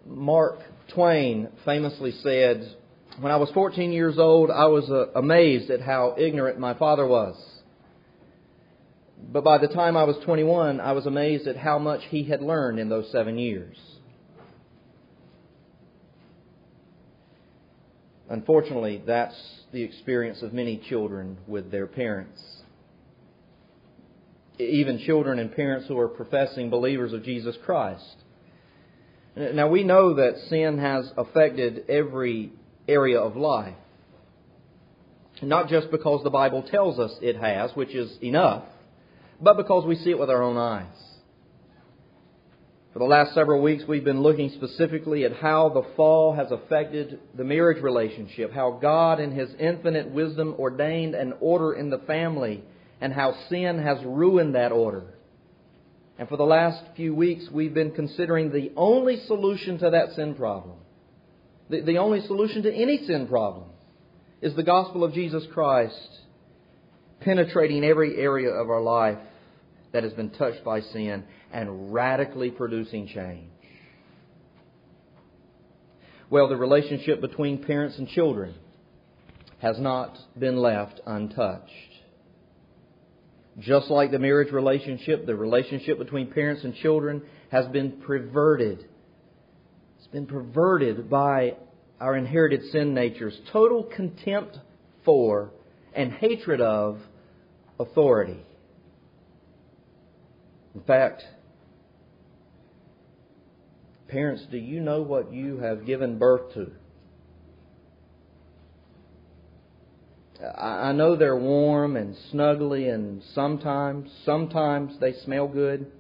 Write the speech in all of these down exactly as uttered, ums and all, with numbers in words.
Mark Twain famously said, "When I was fourteen years old, I was uh, amazed at how ignorant my father was. But by the time I was twenty-one, I was amazed at how much he had learned in those seven years." Unfortunately, that's the experience of many children with their parents. Even children and parents who are professing believers of Jesus Christ. Now, we know that sin has affected every area of life. Not just because the Bible tells us it has, which is enough, but because we see it with our own eyes. For the last several weeks, we've been looking specifically at how the fall has affected the marriage relationship, how God in His infinite wisdom ordained an order in the family, and how sin has ruined that order. And for the last few weeks, we've been considering the only solution to that sin problem. The, the only solution to any sin problem is the gospel of Jesus Christ penetrating every area of our life that has been touched by sin and radically producing change. Well, the relationship between parents and children has not been left untouched. Just like the marriage relationship, the relationship between parents and children has been perverted. It's been perverted by our inherited sin nature's total contempt for and hatred of authority. In fact, parents, do you know what you have given birth to? I know they're warm and snuggly, and sometimes, sometimes they smell good.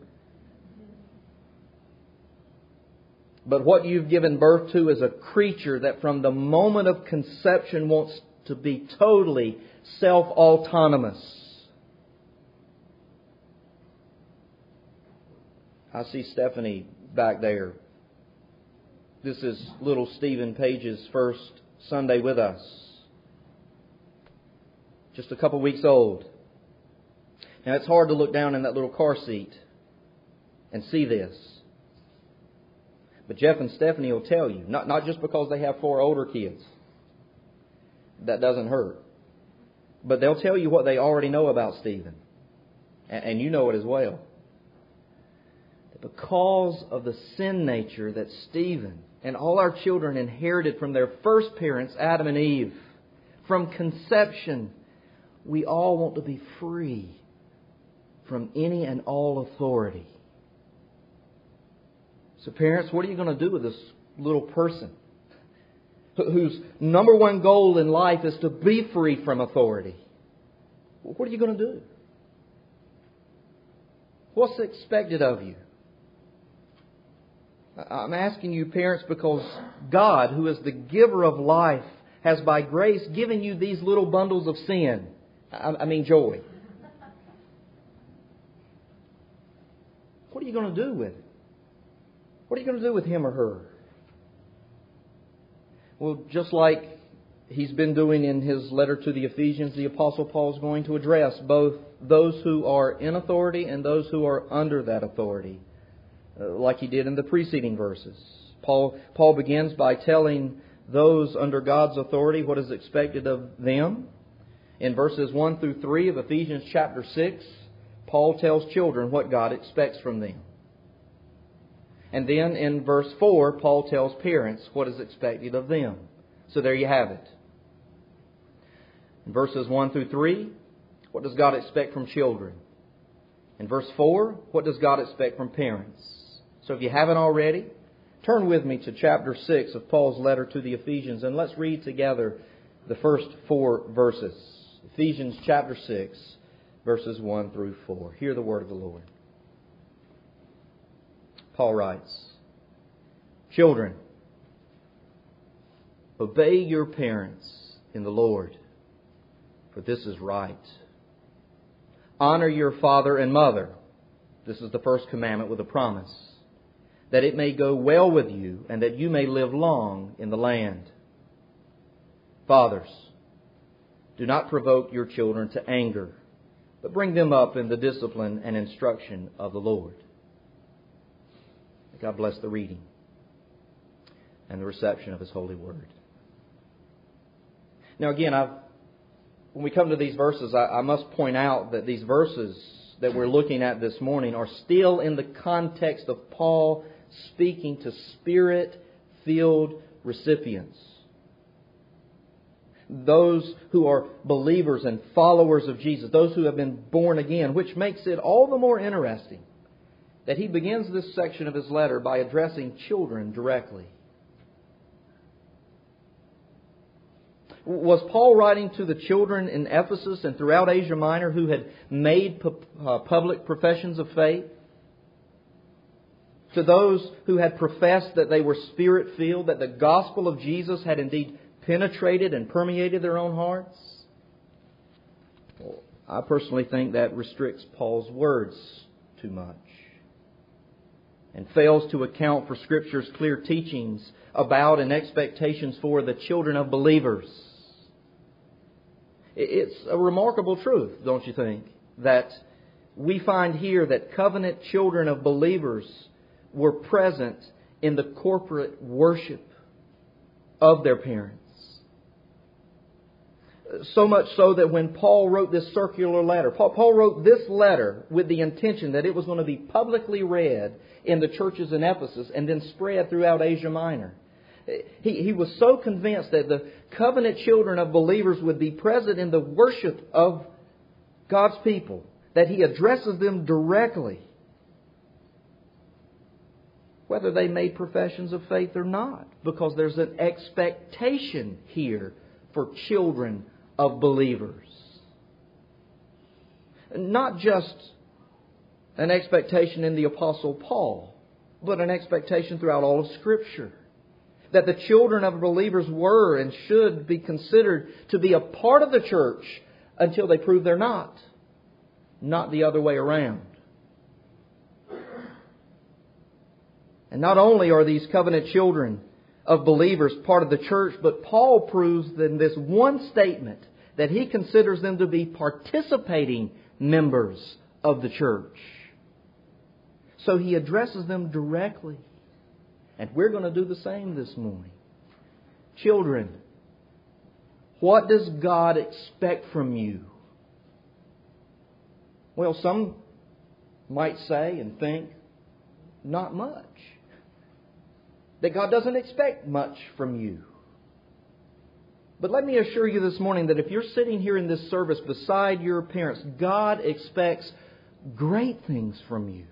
But what you've given birth to is a creature that from the moment of conception wants to be totally self-autonomous. I see Stephanie back there. This is little Stephen Page's first Sunday with us. Just a couple weeks old. Now, it's hard to look down in that little car seat and see this. But Jeff and Stephanie will tell you, not, not just because they have four older kids. That doesn't hurt. But they'll tell you what they already know about Stephen. And, and you know it as well. Because of the sin nature that Stephen and all our children inherited from their first parents, Adam and Eve, from conception, we all want to be free from any and all authority. So parents, what are you going to do with this little person whose number one goal in life is to be free from authority? What are you going to do? What's expected of you? I'm asking you, parents, because God, who is the giver of life, has by grace given you these little bundles of sin. I mean joy. What are you going to do with it? What are you going to do with him or her? Well, just like he's been doing in his letter to the Ephesians, the Apostle Paul is going to address both those who are in authority and those who are under that authority, uh, like he did in the preceding verses. Paul, Paul begins by telling those under God's authority what is expected of them. In verses one through three of Ephesians chapter six, Paul tells children what God expects from them. And then in verse four, Paul tells parents what is expected of them. So there you have it. In verses one through three, what does God expect from children? In verse four, what does God expect from parents? So if you haven't already, turn with me to chapter six of Paul's letter to the Ephesians, and let's read together the first four verses. Ephesians chapter six, verses one through four. Hear the word of the Lord. Paul writes, "Children, obey your parents in the Lord, for this is right. Honor your father and mother." This is the first commandment with a promise, "that it may go well with you and that you may live long in the land. Fathers, do not provoke your children to anger, but bring them up in the discipline and instruction of the Lord." God bless the reading. and the reception of His holy word. Now again, I've, when we come to these verses, I, I must point out that these verses that we're looking at this morning are still in the context of Paul speaking to Spirit-filled recipients. Those who are believers and followers of Jesus, those who have been born again, which makes it all the more interesting that he begins this section of his letter by addressing children directly. Was Paul writing to the children in Ephesus and throughout Asia Minor who had made pu- uh, public professions of faith? To those who had professed that they were Spirit-filled, that the gospel of Jesus had indeed penetrated and permeated their own hearts? Well, I personally think that restricts Paul's words too much and fails to account for Scripture's clear teachings about and expectations for the children of believers. It's a remarkable truth, don't you think, that we find here that covenant children of believers were present in the corporate worship of their parents. So much so that when Paul wrote this circular letter, Paul, Paul wrote this letter with the intention that it was going to be publicly read in the churches in Ephesus and then spread throughout Asia Minor. He, he was so convinced that the covenant children of believers would be present in the worship of God's people that he addresses them directly, whether they made professions of faith or not, because there's an expectation here for children of believers. Not just an expectation in the Apostle Paul, but an expectation throughout all of Scripture. That the children of believers were and should be considered to be a part of the church until they prove they're not. Not the other way around. And not only are these covenant children of believers part of the church, but Paul proves in this one statement that he considers them to be participating members of the church. So he addresses them directly. And we're going to do the same this morning. Children, what does God expect from you? Well, some might say and think, not much. That God doesn't expect much from you. But let me assure you this morning that if you're sitting here in this service beside your parents, God expects great things from you.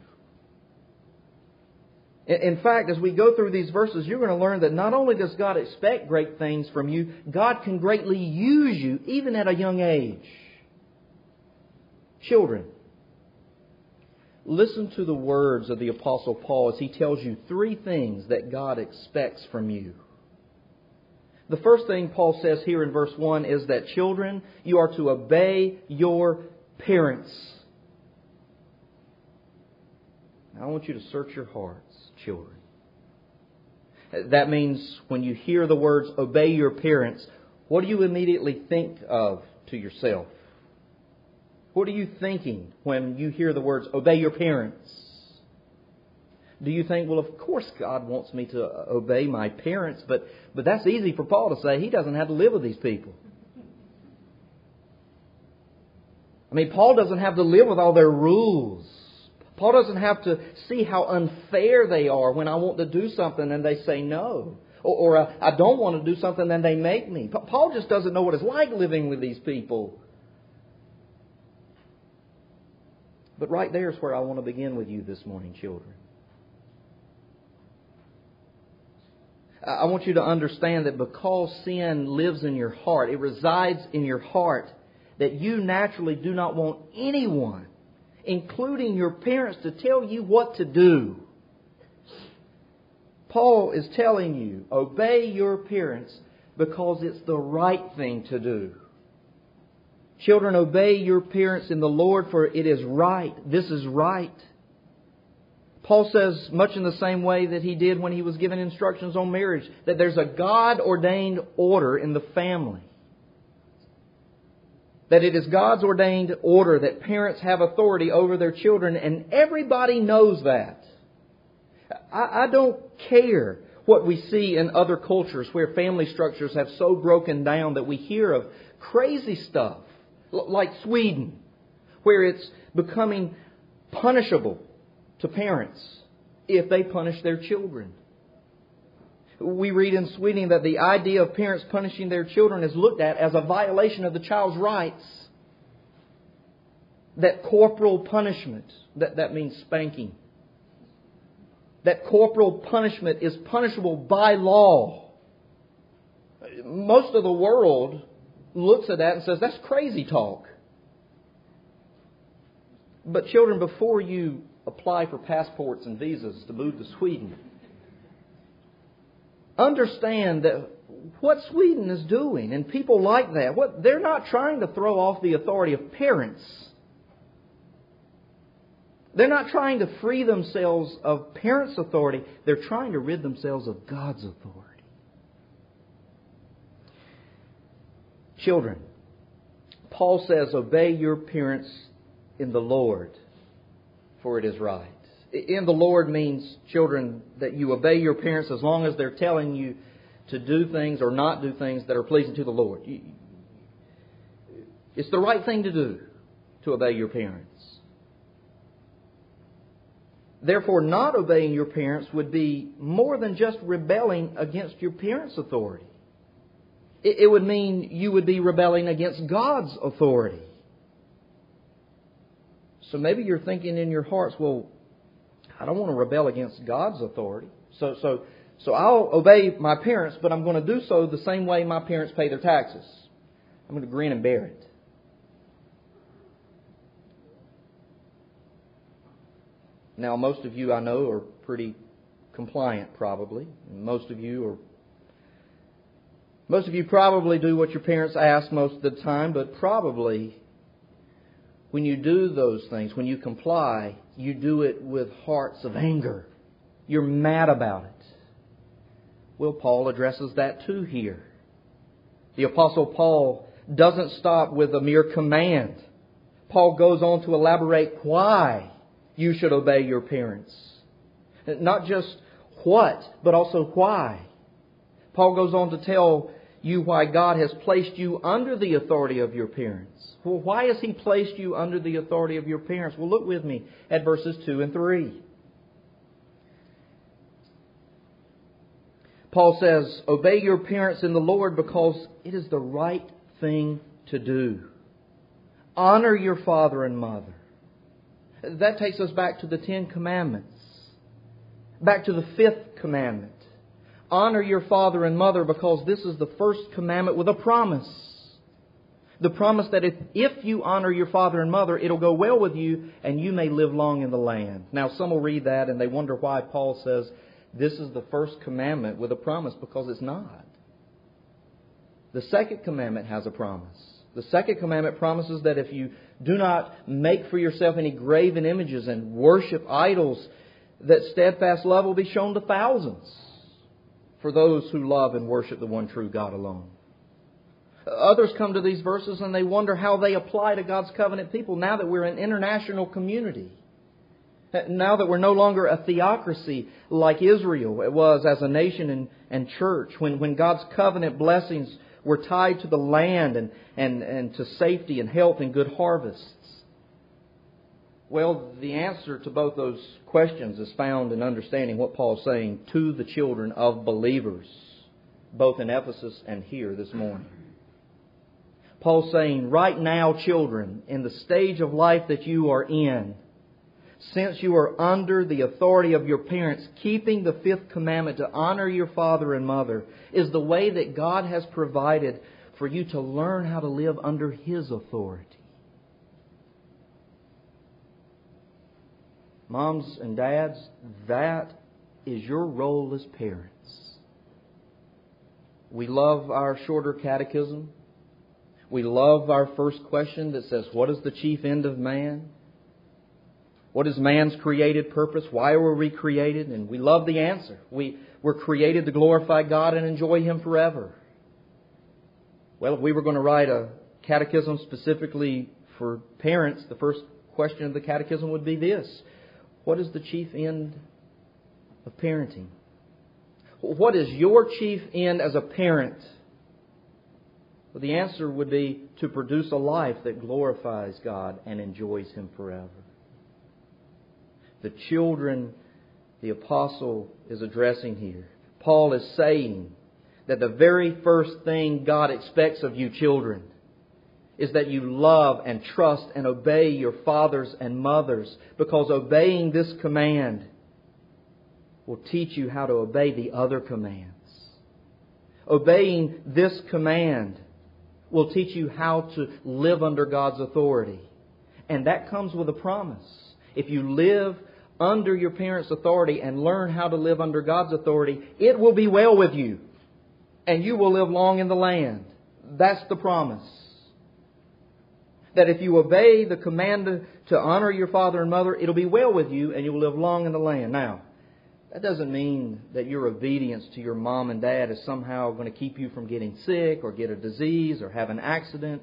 In fact, as we go through these verses, you're going to learn that not only does God expect great things from you, God can greatly use you even at a young age. Children, listen to the words of the Apostle Paul as he tells you three things that God expects from you. The first thing Paul says here in verse one is that children, you are to obey your parents. Now, I want you to search your hearts, children. That means when you hear the words, obey your parents, what do you immediately think of to yourself? What are you thinking when you hear the words, obey your parents? Do you think, well, of course God wants me to obey my parents, but, but that's easy for Paul to say. He doesn't have to live with these people. I mean, Paul doesn't have to live with all their rules. Paul doesn't have to see how unfair they are when I want to do something and they say no. Or, or uh, I don't want to do something and they make me. Paul just doesn't know what it's like living with these people. But right there is where I want to begin with you this morning, children. I want you to understand that because sin lives in your heart, it resides in your heart, that you naturally do not want anyone, including your parents, to tell you what to do. Paul is telling you, obey your parents because it's the right thing to do. Children, obey your parents in the Lord, for it is right. This is right. Paul says, much in the same way that he did when he was given instructions on marriage, that there's a God-ordained order in the family. That it is God's ordained order that parents have authority over their children, and everybody knows that. I, I don't care what we see in other cultures where family structures have so broken down that we hear of crazy stuff, like Sweden, where it's becoming punishable to parents if they punish their children. We read in Sweden that the idea of parents punishing their children is looked at as a violation of the child's rights. That corporal punishment, that, that means spanking. That corporal punishment is punishable by law. Most of the world looks at that and says, that's crazy talk. But children, before you apply for passports and visas to move to Sweden, understand that what Sweden is doing, and people like that, what they're not trying to throw off the authority of parents. They're not trying to free themselves of parents' authority. They're trying to rid themselves of God's authority. Children, Paul says, obey your parents in the Lord, for it is right. In the Lord means, children, that you obey your parents as long as they're telling you to do things or not do things that are pleasing to the Lord. It's the right thing to do to obey your parents. Therefore, not obeying your parents would be more than just rebelling against your parents' authority. It would mean you would be rebelling against God's authority. So maybe you're thinking in your hearts, well, I don't want to rebel against God's authority. So, so, so I'll obey my parents, but I'm going to do so the same way my parents pay their taxes. I'm going to grin and bear it. Now, most of you I know are pretty compliant, probably. Most of you are. Most of you probably do what your parents ask most of the time, but probably when you do those things, when you comply, you do it with hearts of anger. You're mad about it. Well, Paul addresses that too here. The Apostle Paul doesn't stop with a mere command. Paul goes on to elaborate why you should obey your parents. Not just what, but also why. Paul goes on to tell you why God has placed you under the authority of your parents. Well, why has He placed you under the authority of your parents? Well, look with me at verses two and three. Paul says, obey your parents in the Lord because it is the right thing to do. Honor your father and mother. That takes us back to the Ten Commandments. Back to the fifth commandment. Honor your father and mother because this is the first commandment with a promise. The promise that if, if you honor your father and mother, it'll go well with you and you may live long in the land. Now, some will read that and they wonder why Paul says this is the first commandment with a promise, because it's not. The second commandment has a promise. The second commandment promises that if you do not make for yourself any graven images and worship idols, that steadfast love will be shown to thousands for those who love and worship the one true God alone. Others come to these verses and they wonder how they apply to God's covenant people now that we're an international community. Now that we're no longer a theocracy like Israel it was as a nation and, and church, when, when God's covenant blessings were tied to the land and, and, and to safety and health and good harvests. Well, the answer to both those questions is found in understanding what Paul's saying to the children of believers, both in Ephesus and here this morning. Paul's saying, right now, children, in the stage of life that you are in, since you are under the authority of your parents, keeping the fifth commandment to honor your father and mother is the way that God has provided for you to learn how to live under His authority. Moms and dads, that is your role as parents. We love our shorter catechism. We love our first question that says, what is the chief end of man? What is man's created purpose? Why were we created? And we love the answer. We were created to glorify God and enjoy Him forever. Well, if we were going to write a catechism specifically for parents, the first question of the catechism would be this. What is the chief end of parenting? What is your chief end as a parent? Well, the answer would be to produce a life that glorifies God and enjoys Him forever. The children the apostle is addressing here. Paul is saying that the very first thing God expects of you children is that you love and trust and obey your fathers and mothers, because obeying this command will teach you how to obey the other commands. Obeying this command will teach you how to live under God's authority. And that comes with a promise. If you live under your parents' authority and learn how to live under God's authority, it will be well with you. And you will live long in the land. That's the promise. That if you obey the command to honor your father and mother, it'll be well with you and you will live long in the land. Now, that doesn't mean that your obedience to your mom and dad is somehow going to keep you from getting sick or get a disease or have an accident.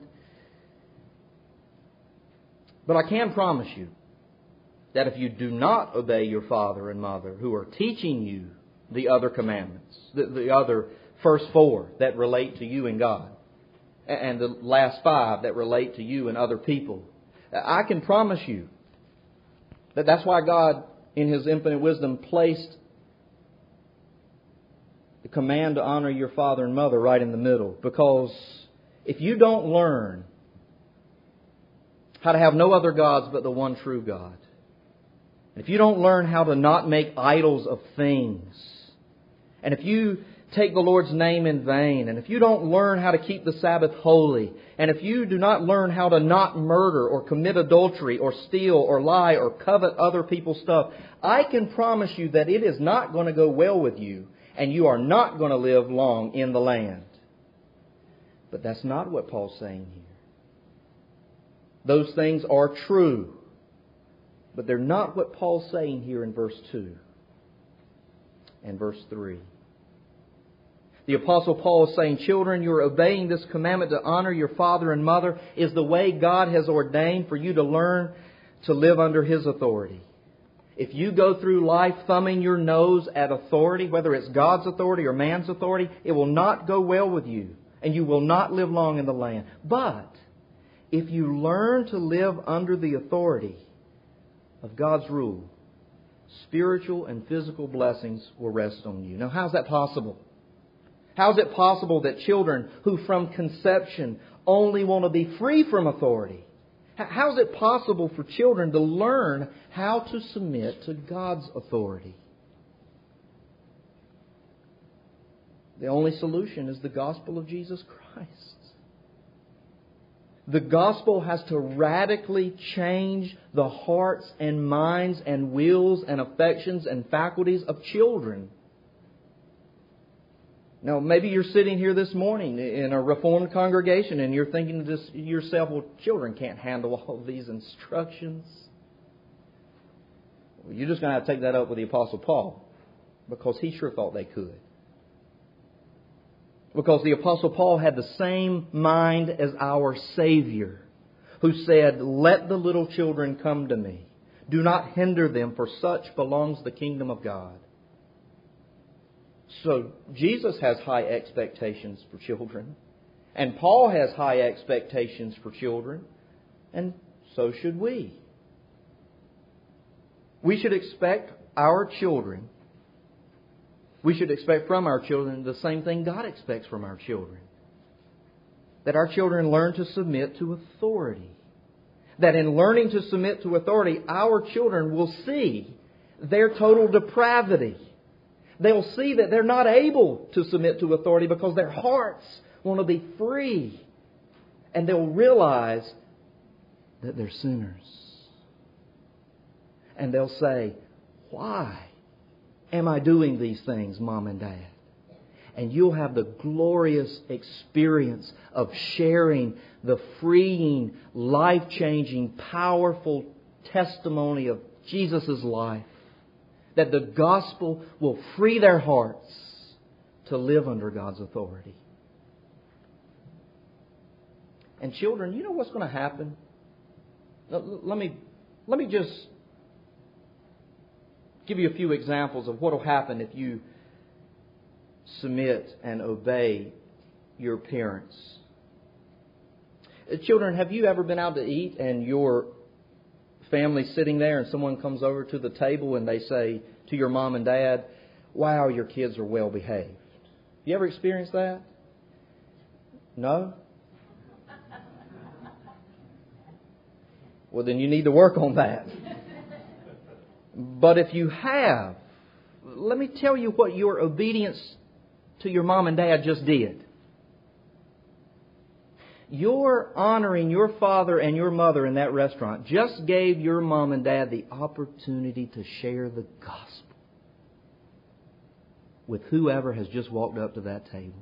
But I can promise you that if you do not obey your father and mother who are teaching you the other commandments, the, the other first four that relate to you and God, and the last five that relate to you and other people, I can promise you that that's why God, in His infinite wisdom, placed the command to honor your father and mother right in the middle. Because if you don't learn how to have no other gods but the one true God, if you don't learn how to not make idols of things, and if you take the Lord's name in vain, and if you don't learn how to keep the Sabbath holy, and if you do not learn how to not murder or commit adultery or steal or lie or covet other people's stuff, I can promise you that it is not going to go well with you, and you are not going to live long in the land. But that's not what Paul's saying here. Those things are true, but they're not what Paul's saying here in verse two and verse three. The Apostle Paul is saying, children, you're obeying this commandment to honor your father and mother is the way God has ordained for you to learn to live under His authority. If you go through life thumbing your nose at authority, whether it's God's authority or man's authority, it will not go well with you, and you will not live long in the land. But if you learn to live under the authority of God's rule, spiritual and physical blessings will rest on you. Now, how's that possible? How is it possible that children who from conception only want to be free from authority, how is it possible for children to learn how to submit to God's authority? The only solution is the gospel of Jesus Christ. The gospel has to radically change the hearts and minds and wills and affections and faculties of children. Now, maybe you're sitting here this morning in a Reformed congregation and you're thinking to yourself, well, children can't handle all of these instructions. Well, you're just going to have to take that up with the Apostle Paul, because he sure thought they could. Because the Apostle Paul had the same mind as our Savior, who said, let the little children come to me. Do not hinder them, for such belongs the kingdom of God. So Jesus has high expectations for children. And Paul has high expectations for children. And so should we. We should expect our children, we should expect from our children the same thing God expects from our children. That our children learn to submit to authority. That in learning to submit to authority, our children will see their total depravity. They'll see that they're not able to submit to authority because their hearts want to be free. And they'll realize that they're sinners. And they'll say, why am I doing these things, Mom and Dad? And you'll have the glorious experience of sharing the freeing, life-changing, powerful testimony of Jesus' life. That the gospel will free their hearts to live under God's authority. And children, you know what's going to happen? Let me, let me just give you a few examples of what will happen if you submit and obey your parents. Children, have you ever been out to eat and your family's sitting there and someone comes over to the table and they say to your mom and dad, "Wow, your kids are well behaved"? You ever experienced that? No? Well, then you need to work on that. But if you have, let me tell you what your obedience to your mom and dad just did. Your honoring your father and your mother in that restaurant just gave your mom and dad the opportunity to share the gospel with whoever has just walked up to that table.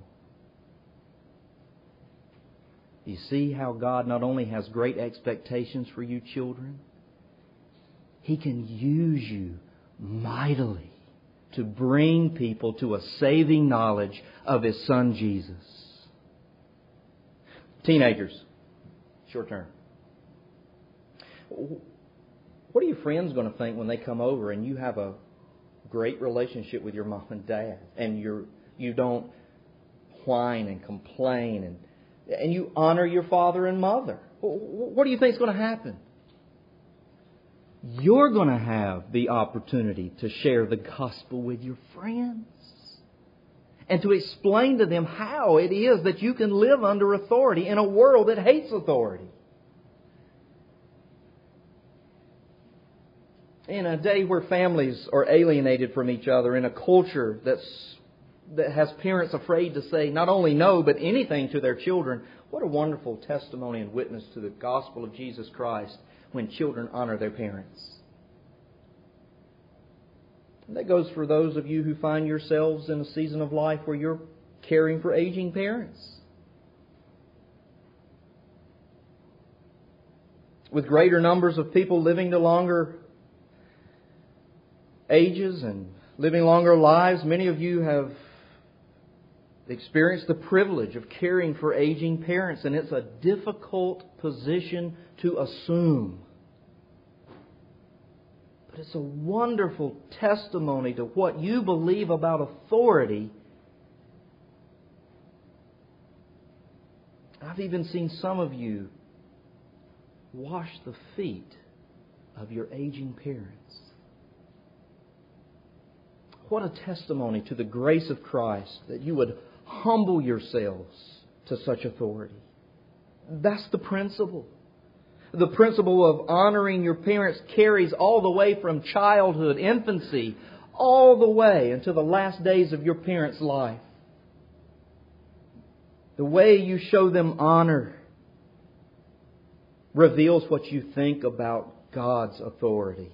You see how God not only has great expectations for you children, He can use you mightily to bring people to a saving knowledge of His Son Jesus. Teenagers, short term. What are your friends going to think when they come over and you have a great relationship with your mom and dad and you're, you don't whine and complain and, and you honor your father and mother? What do you think is going to happen? You're going to have the opportunity to share the gospel with your friends and to explain to them how it is that you can live under authority in a world that hates authority. In a day where families are alienated from each other, in a culture that's, that has parents afraid to say not only no, but anything to their children, what a wonderful testimony and witness to the gospel of Jesus Christ when children honor their parents. And that goes for those of you who find yourselves in a season of life where you're caring for aging parents. With greater numbers of people living to longer ages and living longer lives, many of you have experienced the privilege of caring for aging parents, and it's a difficult position to assume. But it's a wonderful testimony to what you believe about authority. I've even seen some of you wash the feet of your aging parents. What a testimony to the grace of Christ that you would humble yourselves to such authority. That's the principle. The principle of honoring your parents carries all the way from childhood, infancy, all the way into the last days of your parents' life. The way you show them honor reveals what you think about God's authority.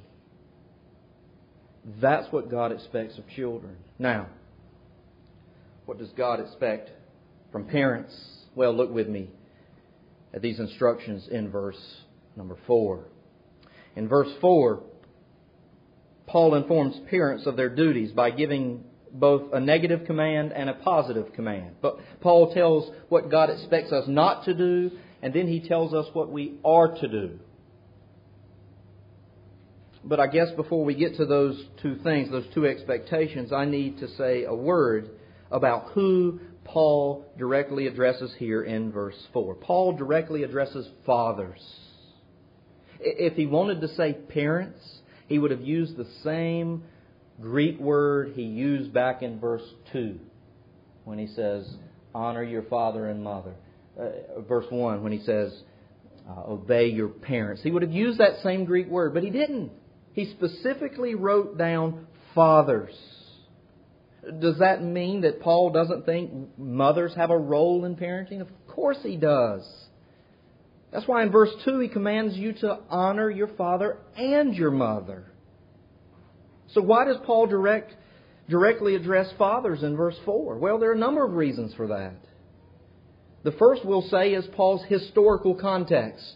That's what God expects of children. Now, what does God expect from parents? Well, look with me at these instructions in verse number four. In verse four, Paul informs parents of their duties by giving both a negative command and a positive command. But Paul tells what God expects us not to do, and then he tells us what we are to do. But I guess before we get to those two things, those two expectations, I need to say a word about who Paul directly addresses here in verse four. Paul directly addresses fathers. If he wanted to say parents, he would have used the same Greek word he used back in verse two when he says, honor your father and mother. Uh, verse one when he says, uh, obey your parents. He would have used that same Greek word, but he didn't. He specifically wrote down fathers. Does that mean that Paul doesn't think mothers have a role in parenting? Of course he does. That's why in verse two he commands you to honor your father and your mother. So why does Paul direct, directly address fathers in verse four? Well, there are a number of reasons for that. The first we'll say is Paul's historical context,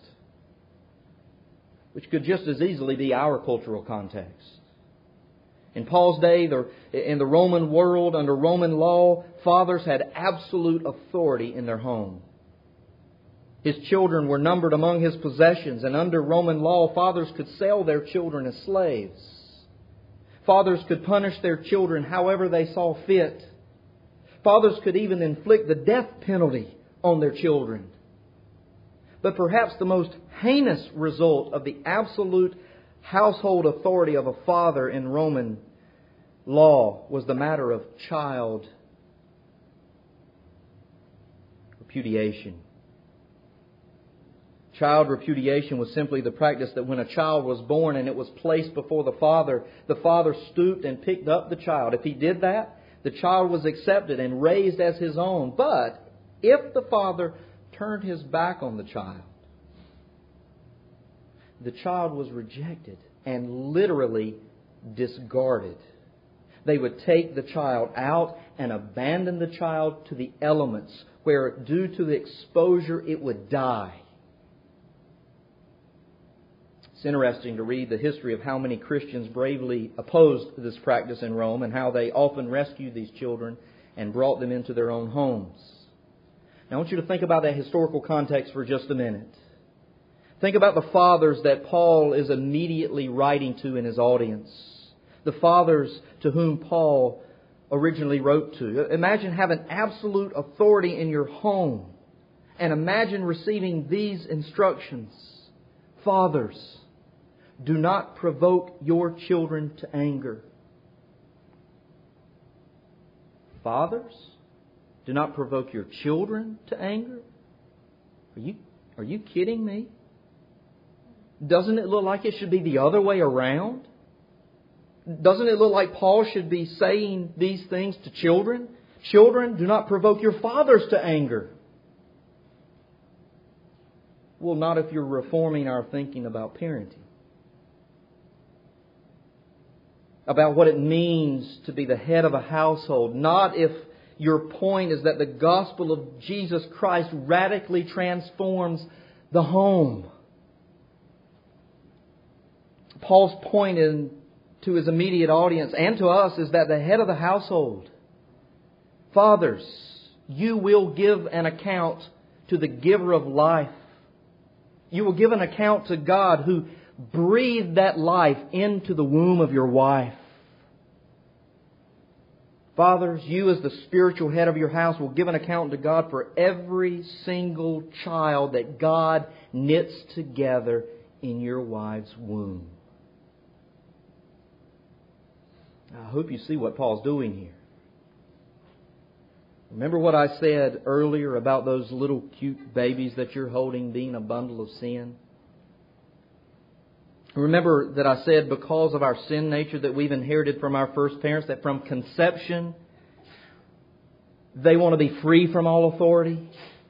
which could just as easily be our cultural context. In Paul's day, in the Roman world, under Roman law, fathers had absolute authority in their home. His children were numbered among his possessions, and under Roman law, fathers could sell their children as slaves. Fathers could punish their children however they saw fit. Fathers could even inflict the death penalty on their children. But perhaps the most heinous result of the absolute household authority of a father in Roman law was the matter of child repudiation. Child repudiation was simply the practice that when a child was born and it was placed before the father, the father stooped and picked up the child. If he did that, the child was accepted and raised as his own. But if the father turned his back on the child, the child was rejected and literally discarded. They would take the child out and abandon the child to the elements where, due to the exposure, it would die. It's interesting to read the history of how many Christians bravely opposed this practice in Rome and how they often rescued these children and brought them into their own homes. Now I want you to think about that historical context for just a minute. Think about the fathers that Paul is immediately writing to in his audience. The fathers to whom Paul originally wrote to. Imagine having absolute authority in your home. And imagine receiving these instructions. Fathers, do not provoke your children to anger. Fathers, do not provoke your children to anger? Are you, are you kidding me? Doesn't it look like it should be the other way around? Doesn't it look like Paul should be saying these things to children? Children, do not provoke your fathers to anger. Well, not if you're reforming our thinking about parenting. About what it means to be the head of a household. Not if your point is that the gospel of Jesus Christ radically transforms the home. Paul's point in, to his immediate audience and to us is that the head of the household, fathers, you will give an account to the giver of life. You will give an account to God who breathed that life into the womb of your wife. Fathers, you as the spiritual head of your house will give an account to God for every single child that God knits together in your wife's womb. I hope you see what Paul's doing here. Remember what I said earlier about those little cute babies that you're holding being a bundle of sin? Remember that I said because of our sin nature that we've inherited from our first parents, that from conception they want to be free from all authority?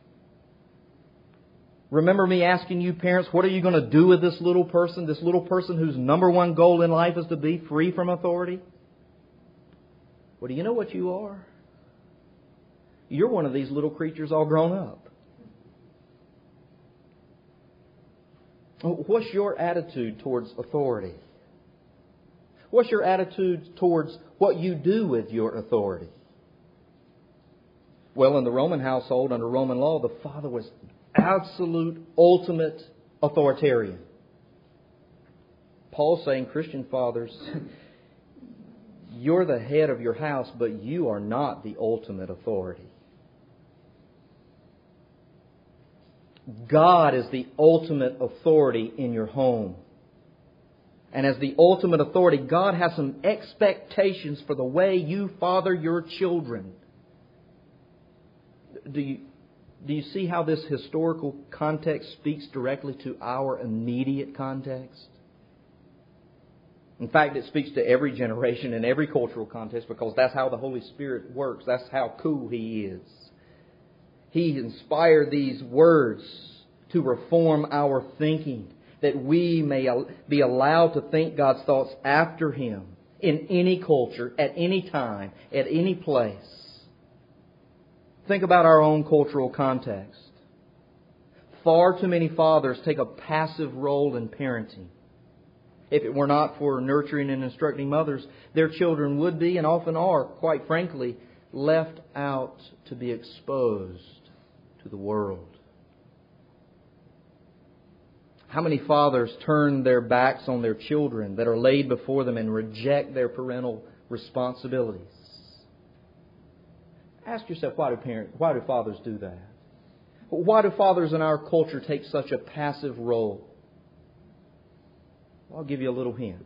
Remember me asking you parents, what are you going to do with this little person, this little person whose number one goal in life is to be free from authority? Well, do you know what you are? You're one of these little creatures all grown up. What's your attitude towards authority? What's your attitude towards what you do with your authority? Well, in the Roman household, under Roman law, the father was absolute, ultimate authoritarian. Paul's saying, Christian fathers, you're the head of your house, but you are not the ultimate authority. God is the ultimate authority in your home. And as the ultimate authority, God has some expectations for the way you father your children. Do you, do you see how this historical context speaks directly to our immediate context? In fact, it speaks to every generation and every cultural context because that's how the Holy Spirit works. That's how cool He is. He inspired these words to reform our thinking, that we may be allowed to think God's thoughts after Him in any culture, at any time, at any place. Think about our own cultural context. Far too many fathers take a passive role in parenting. If it were not for nurturing and instructing mothers, their children would be, and often are, quite frankly, left out to be exposed to the world. How many fathers turn their backs on their children that are laid before them and reject their parental responsibilities? Ask yourself, why do parents, why do fathers do that? Why do fathers in our culture take such a passive role? I'll give you a little hint.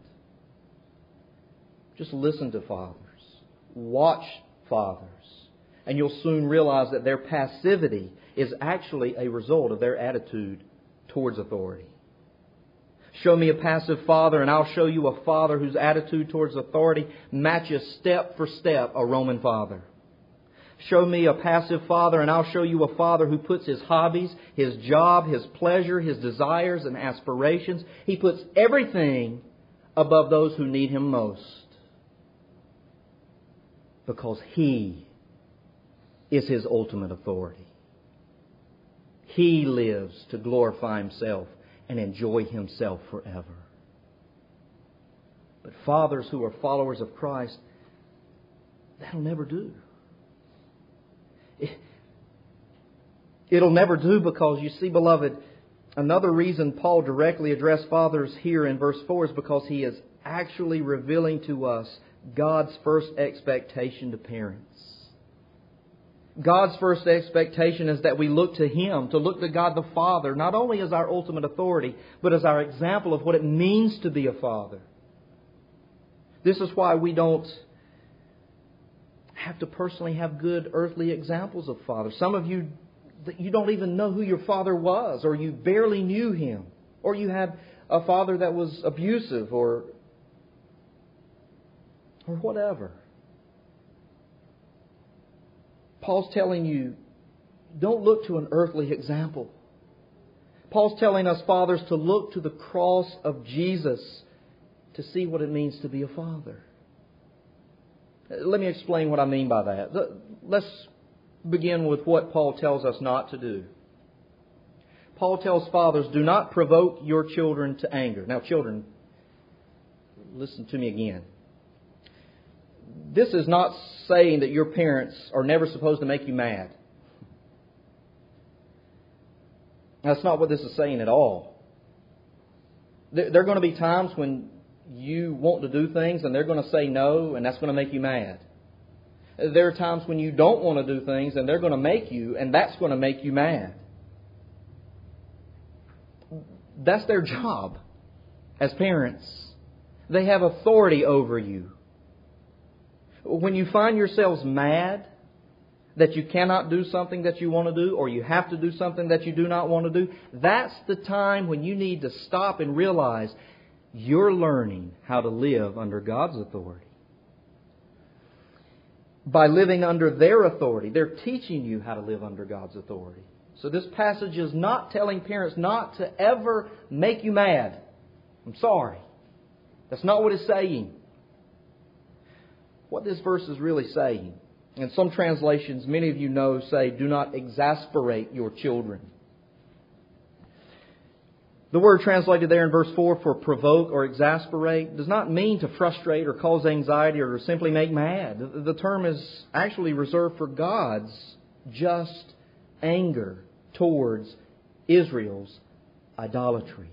Just listen to fathers. Watch fathers. And you'll soon realize that their passivity is actually a result of their attitude towards authority. Show me a passive father and I'll show you a father whose attitude towards authority matches step for step a Roman father. Show me a passive father and I'll show you a father who puts his hobbies, his job, his pleasure, his desires and aspirations. He puts everything above those who need him most. Because he is his ultimate authority. He lives to glorify himself and enjoy himself forever. But fathers who are followers of Christ, that'll never do. It'll never do because, you see, beloved, another reason Paul directly addressed fathers here in verse four is because he is actually revealing to us God's first expectation to parents. God's first expectation is that we look to Him, to look to God the Father, not only as our ultimate authority, but as our example of what it means to be a father. This is why we don't have to personally have good earthly examples of fathers. Some of you, you don't even know who your father was, or you barely knew him, or you had a father that was abusive, or or whatever. Paul's telling you, don't look to an earthly example. Paul's telling us fathers to look to the cross of Jesus to see what it means to be a father. Let me explain what I mean by that. Let's begin with what Paul tells us not to do. Paul tells fathers, do not provoke your children to anger. Now, children, listen to me again. This is not saying that your parents are never supposed to make you mad. That's not what this is saying at all. There are going to be times when you want to do things and they're going to say no, and that's going to make you mad. There are times when you don't want to do things and they're going to make you, and that's going to make you mad. That's their job as parents. They have authority over you. When you find yourselves mad that you cannot do something that you want to do, or you have to do something that you do not want to do, that's the time when you need to stop and realize you're learning how to live under God's authority. By living under their authority, they're teaching you how to live under God's authority. So this passage is not telling parents not to ever make you mad. I'm sorry. That's not what it's saying. What this verse is really saying, and some translations, many of you know, say, do not exasperate your children. The word translated there in verse four for provoke or exasperate does not mean to frustrate or cause anxiety or to simply make mad. The term is actually reserved for God's just anger towards Israel's idolatry.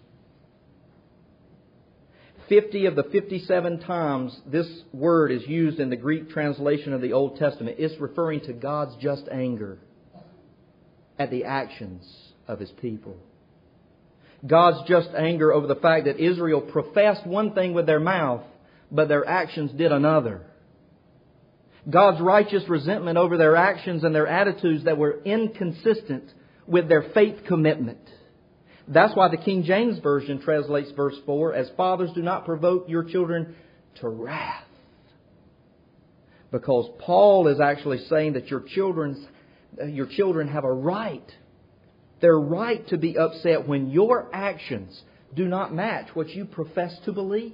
Fifty of the fifty-seven times this word is used in the Greek translation of the Old Testament, it's referring to God's just anger at the actions of His people. God's just anger over the fact that Israel professed one thing with their mouth, but their actions did another. God's righteous resentment over their actions and their attitudes that were inconsistent with their faith commitment. That's why the King James Version translates verse four as, fathers, do not provoke your children to wrath. Because Paul is actually saying that your children's, your children have a right. They're right to be upset when your actions do not match what you profess to believe.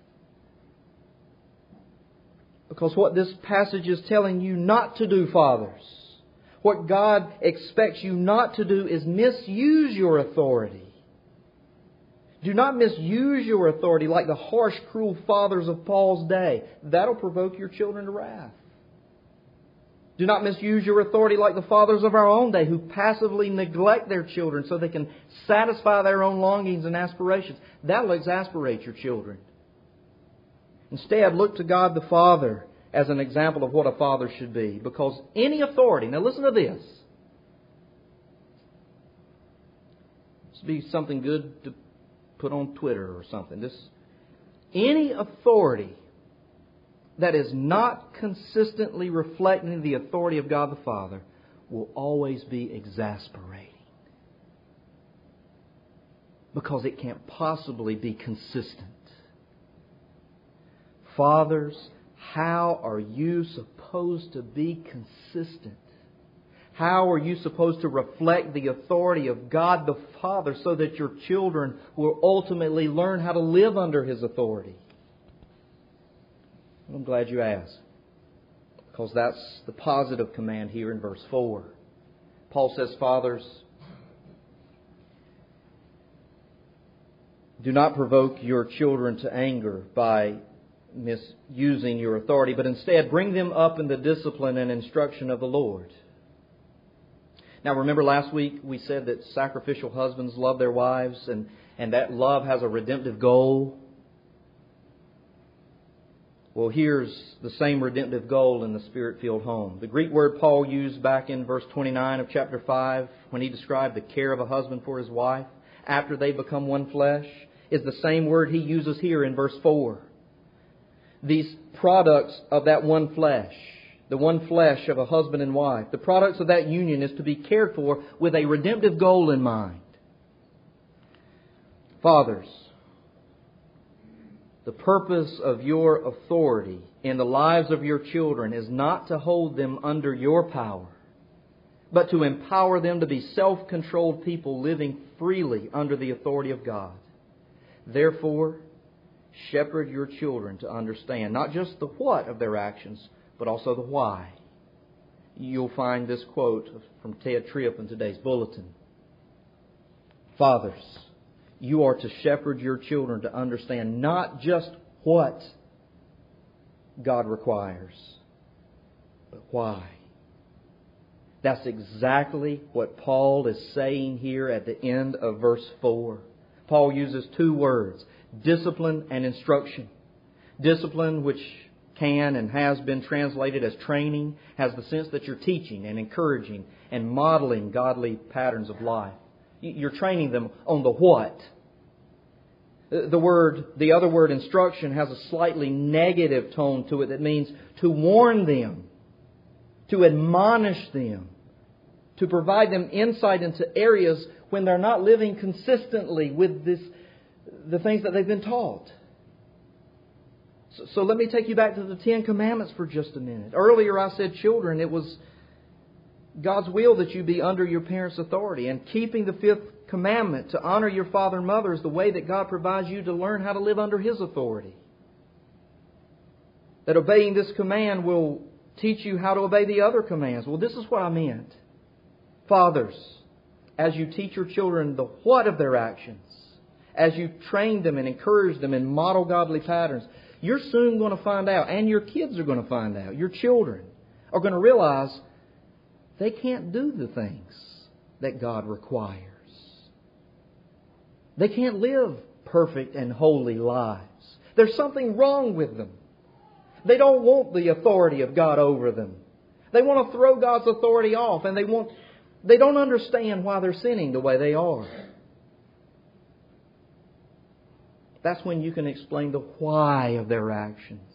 Because what this passage is telling you not to do, fathers, what God expects you not to do is misuse your authority. Do not misuse your authority like the harsh, cruel fathers of Paul's day. That'll provoke your children to wrath. Do not misuse your authority like the fathers of our own day who passively neglect their children so they can satisfy their own longings and aspirations. That'll exasperate your children. Instead, look to God the Father as an example of what a father should be. Because any authority, now listen to this. This would be something good to put on Twitter or something. This, any authority that is not consistently reflecting the authority of God the Father will always be exasperating. Because it can't possibly be consistent. Fathers, how are you supposed to be consistent? How are you supposed to reflect the authority of God the Father so that your children will ultimately learn how to live under His authority? I'm glad you asked. Because that's the positive command here in verse four. Paul says, Fathers, do not provoke your children to anger by misusing your authority, but instead bring them up in the discipline and instruction of the Lord. Now remember last week we said that sacrificial husbands love their wives and, and that love has a redemptive goal. Well, here's the same redemptive goal in the Spirit-filled home. The Greek word Paul used back in verse twenty-nine of chapter five when he described the care of a husband for his wife after they become one flesh is the same word he uses here in verse four. These products of that one flesh, the one flesh of a husband and wife, the products of that union is to be cared for with a redemptive goal in mind. Fathers, the purpose of your authority in the lives of your children is not to hold them under your power, but to empower them to be self-controlled people living freely under the authority of God. Therefore, shepherd your children to understand not just the what of their actions, but also the why. You'll find this quote from Ted Tripp in today's bulletin. Fathers, you are to shepherd your children to understand not just what God requires, but why. That's exactly what Paul is saying here at the end of verse four. Paul uses two words, discipline and instruction. Discipline, which can and has been translated as training, has the sense that you're teaching and encouraging and modeling godly patterns of life. You're training them on the what. The word, the other word, instruction, has a slightly negative tone to it that means to warn them, to admonish them, to provide them insight into areas when they're not living consistently with this, the things that they've been taught. So, so let me take you back to the Ten Commandments for just a minute. Earlier I said, children, it was God's will that you be under your parents' authority. And keeping the fifth commandment to honor your father and mother is the way that God provides you to learn how to live under His authority. That obeying this command will teach you how to obey the other commands. Well, this is what I meant. Fathers, as you teach your children the what of their actions, as you train them and encourage them and model godly patterns, you're soon going to find out, and your kids are going to find out, your children are going to realize they can't do the things that God requires. They can't live perfect and holy lives. There's something wrong with them. They don't want the authority of God over them. They want to throw God's authority off, and they want they don't understand why they're sinning the way they are. That's when you can explain the why of their actions.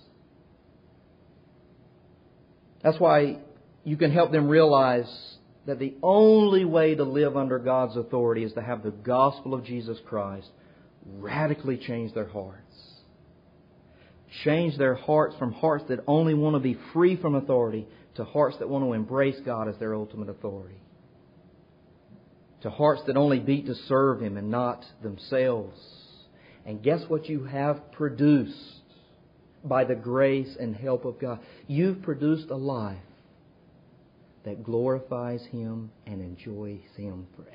That's why you can help them realize that the only way to live under God's authority is to have the gospel of Jesus Christ radically change their hearts. Change their hearts from hearts that only want to be free from authority to hearts that want to embrace God as their ultimate authority. To hearts that only beat to serve Him and not themselves. And guess what you have produced by the grace and help of God? You've produced a life that glorifies Him and enjoys Him forever.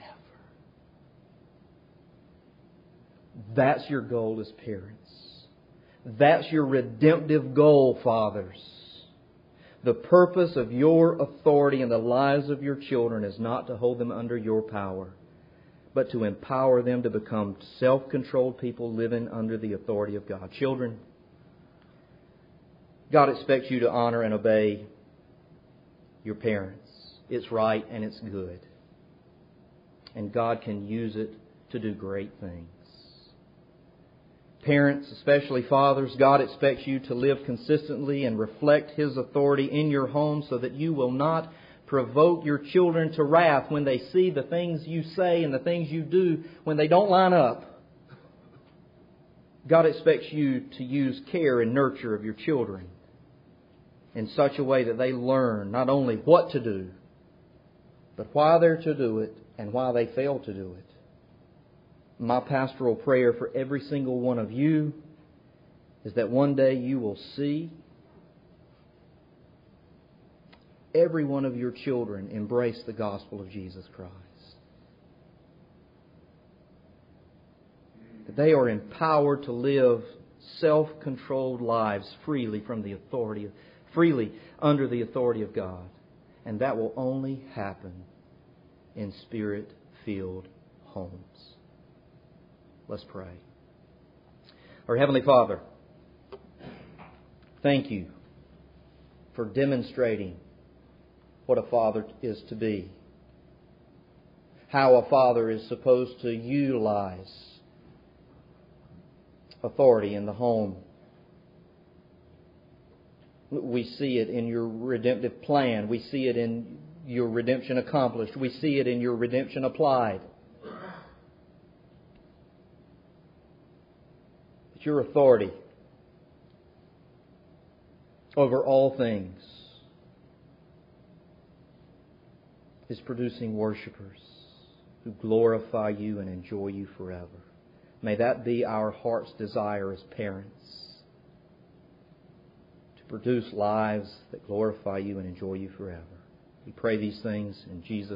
That's your goal as parents. That's your redemptive goal, fathers. The purpose of your authority in the lives of your children is not to hold them under your power, but to empower them to become self-controlled people living under the authority of God. Children, God expects you to honor and obey your parents. It's right and it's good. And God can use it to do great things. Parents, especially fathers, God expects you to live consistently and reflect His authority in your home so that you will not provoke your children to wrath when they see the things you say and the things you do when they don't line up. God expects you to use care and nurture of your children in such a way that they learn not only what to do, but why they're to do it and why they fail to do it. My pastoral prayer for every single one of you is that one day you will see every one of your children embrace the gospel of Jesus Christ. That they are empowered to live self-controlled lives freely from the authority of, freely under the authority of God. And that will only happen in Spirit-filled homes. Let's pray. Our Heavenly Father, thank You for demonstrating what a father is to be. How a father is supposed to utilize authority in the home. We see it in Your redemptive plan. We see it in Your redemption accomplished. We see it in Your redemption applied. That Your authority over all things is producing worshipers who glorify You and enjoy You forever. May that be our heart's desire as parents, to produce lives that glorify You and enjoy You forever. We pray these things in Jesus'